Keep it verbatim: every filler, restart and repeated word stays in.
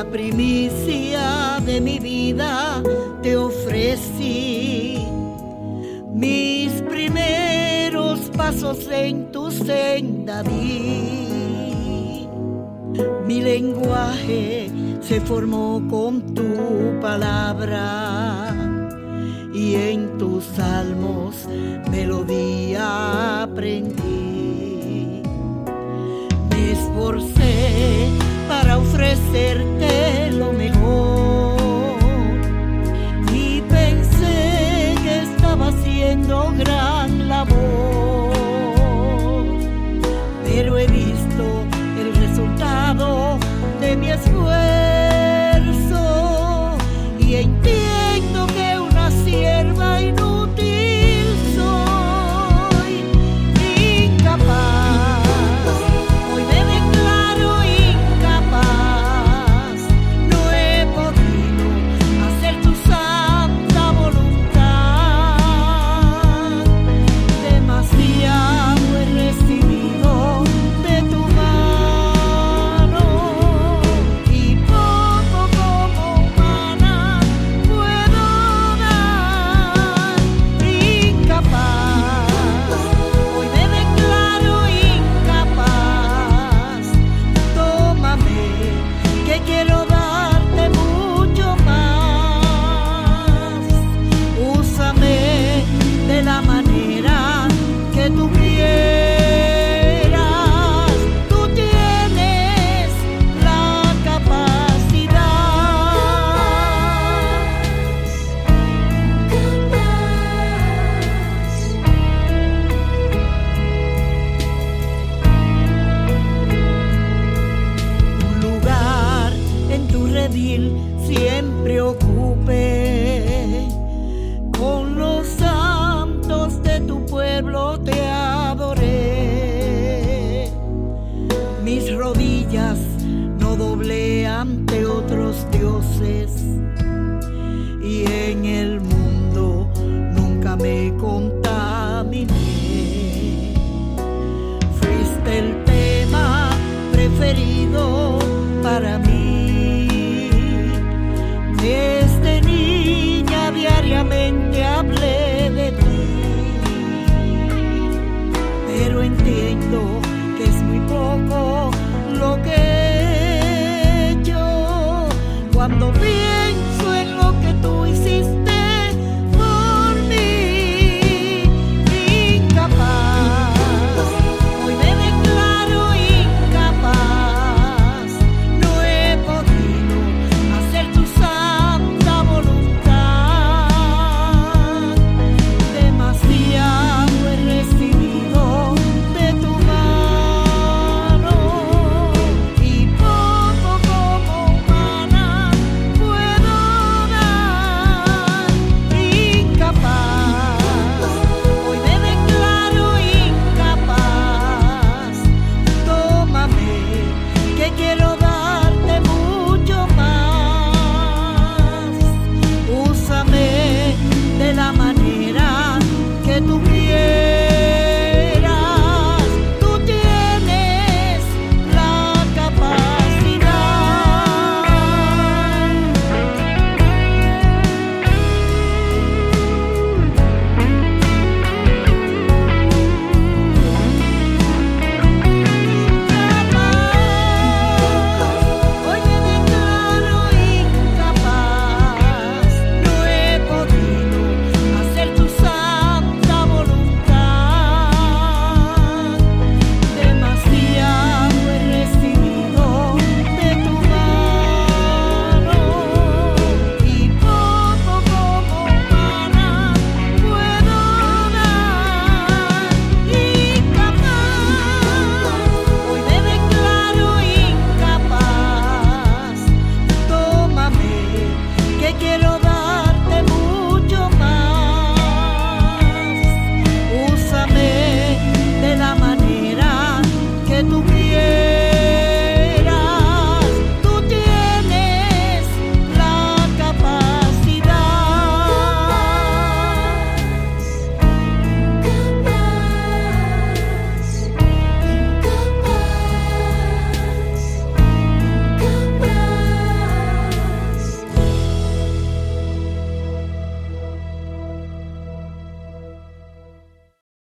primicia de mi vida te ofrecí, mis primeros pasos en tu senda di. Mi lenguaje se formó con tu palabra y en tus salmos melodía aprendí. Me esforcé para ofrecerte lo mejor y pensé que estaba haciendo gran labor, pero he visto el resultado de mi esfuerzo y entiendo que una sierva inútil soy, incapaz. Hoy me declaro incapaz, no he podido hacer tu santa voluntad. Demasiado he recibido de tu mano y poco como humana puedo dar. Incapaz, hoy me declaro incapaz. Tómame, que quiero darte mucho más. Úsame de la manera que tú quieras. Tú tienes la capacidad. Un lugar en tu redil siempre ocupé, con los santos de tu pueblo te adoré. Mis rodillas no doblé ante otros dioses y en el mundo nunca me contaminé. Fuiste el tema preferido para mí. Desde niña diariamente hablé de ti, pero entiendo que es muy poco lo que he hecho cuando vi